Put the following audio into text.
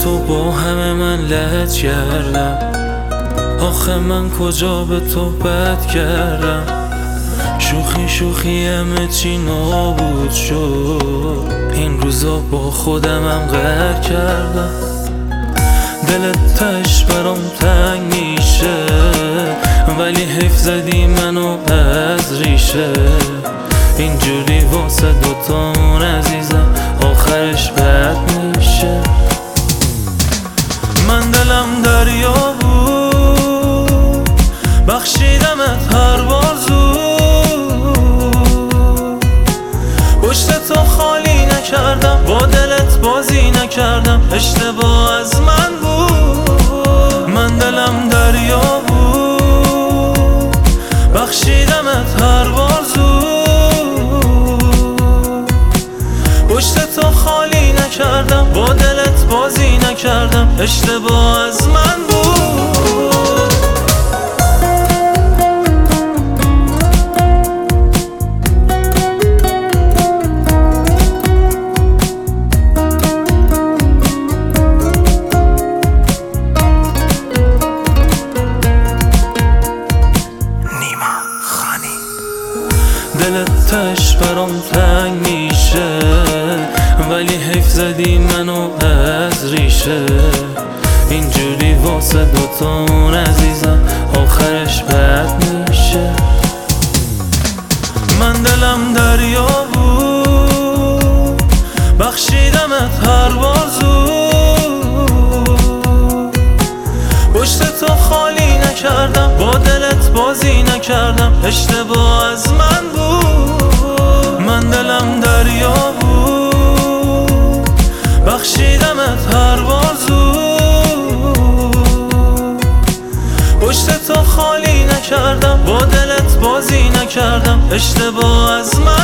تو با همه من لج کردم، آخه من کجا به تو بد کردم؟ شوخی شوخی همه چی نابود شد، این روزا با خودمم قهر کردم. دلت تش برام تنگ میشه، ولی حیف زدی منو از ریشه. اینجوری واسه دوتامون عزیزم آخرش بد میشه. من دلم دریا بود، بخشیدمت هر بار زود. پشت تو خالی نکردم، با دلت بازی نکردم، اشتباه از من بود. من دلم دریا بود، بخشیدمت هر بار زود. پشت تو خالی نکردم، با دلت بازی نکردم، اشتباه از من بود. دلت تش برام تنگ میشه، ولی حیف زدی منو از ریشه. اینجوری واسه دوتامون عزیزم آخرش بد میشه. من دلم دریا بود، بخشیدمت هر بار زود. پشت تو خالی نکردم، با دلت بازی نکردم، اشتباه از من بود. من دلم دریا بود، بخشیدمت هر بار زود. پشت تو خالی نکردم، با دلت بازی نکردم، اشتباه از من